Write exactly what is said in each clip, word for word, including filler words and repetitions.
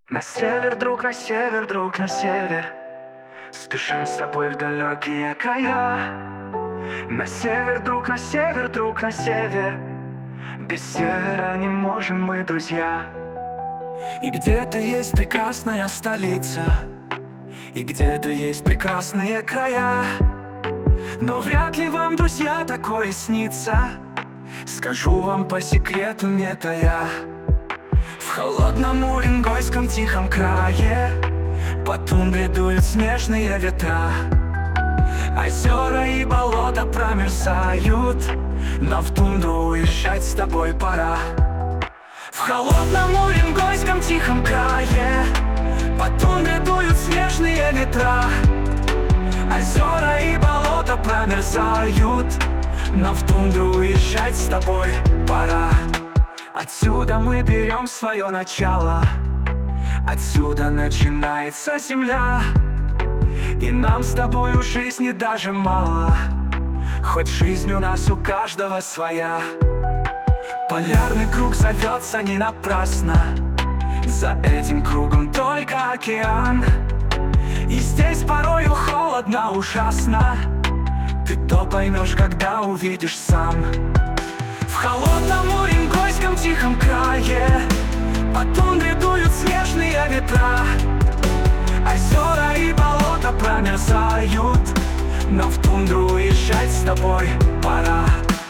На север, друг, на север, друг, на север. Спешим с тобой в далекие края. На север, друг, на север, друг, на север. Без севера не можем мы, друзья. И где-то есть прекрасная столица, и где-то есть прекрасные края. Но вряд ли вам, друзья, такое снится. Скажу вам по секрету, не тая. В холодном уренгойском тихом крае по тундре дуют снежные ветра. Озера и болота промерзают, но в тундру уезжать с тобой пора. В холодном уренгойском тихом крае по тундре дуют снежные ветра. Озера и болота промерзают, но в тундру уезжать с тобой пора. Отсюда мы берем свое начало, отсюда начинается земля. И нам с тобою жизни даже мало, хоть жизнь у нас у каждого своя. Полярный круг зовется не напрасно, за этим кругом только океан. И здесь порою холодно ужасно, ты то поймешь, когда увидишь сам. В холодном уренгойском тихом крае по тундре дуют снежные ветра. Озера и болота промерзают, но в тундру уезжать с тобой пора.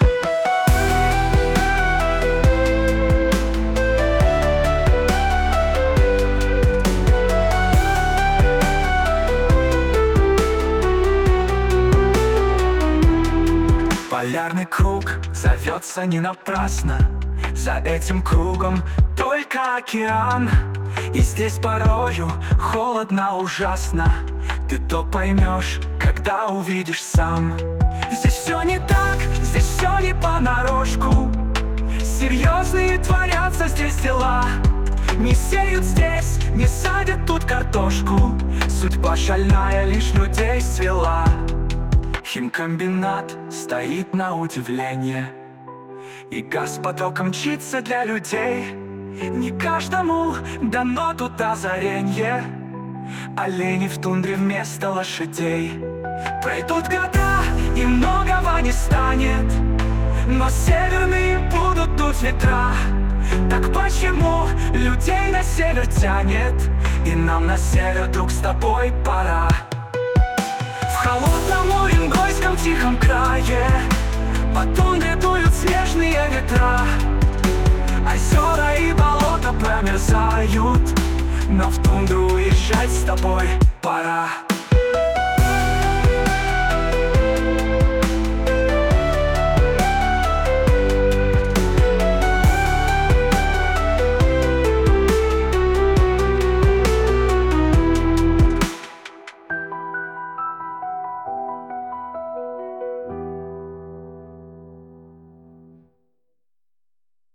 Полярный круг зовется не напрасно, за этим кругом только океан. И здесь порою холодно ужасно, ты то поймешь, когда увидишь сам. Здесь все не так, здесь все не понарошку, серьезные творятся здесь дела. Не сеют здесь, не садят тут картошку, судьба шальная лишь людей свела. Химкомбинат стоит на удивление, и газ потоком мчится для людей. Не каждому дано тут озаренье, олени в тундре вместо лошадей. Пройдут года и многого не станет, но северные будут дуть ветра. Так почему людей на север тянет, и нам на север, друг, с тобой пора. В холодном уренгойском тихом крае по тундре дуют снежные ветра. Озера и болота промерзают, но в тундру уезжать с тобой пора.